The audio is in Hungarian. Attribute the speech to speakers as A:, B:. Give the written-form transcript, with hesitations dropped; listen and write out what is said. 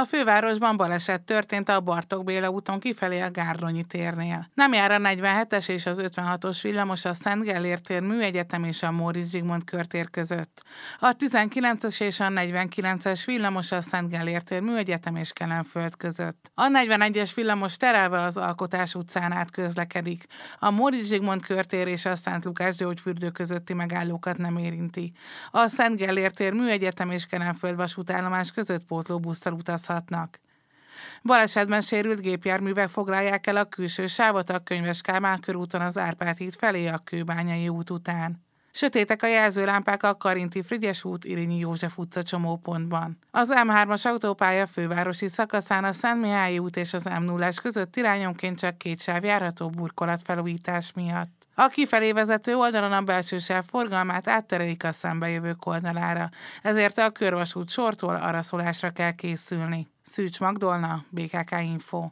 A: A fővárosban baleset történt a Bartók Béla úton kifelé a Gárdonyi térnél. Nem jár a 47-es és az 56-os villamos a Szent Gellért tér, Műegyetem és a Móricz Zsigmond körtér között. A 19-es és a 49-es villamos a Szent Gellért tér, Műegyetem és Kelenföld között. A 41-es villamos terelve az Alkotás utcán át közlekedik. A Móricz Zsigmond körtér és a Szent Lukács gyógyfürdő közötti megállókat nem érinti. A Szent Gellért tér, Műegyetem és Kelenföld vasútállomás között pótlóbusszal utazhatnak. Balesetben sérült gépjárművek foglalják el a külső sávot a Könyves Kálmán körúton az Árpád híd felé a Kőbányai út után. Sötétek a jelzőlámpák a Karinti Frigyes út, Irényi József utca csomópontban. Az M3-as autópálya fővárosi szakaszán a Szent Mihályi út és az M0-as között irányonként csak 2 sáv járható burkolatfelújítás miatt. A kifelé vezető oldalon a belső sáv forgalmát átterelik a szembejövők oldalára, ezért a körvasút sortól araszolásra kell készülni. Szűcs Magdolna, BKK Info.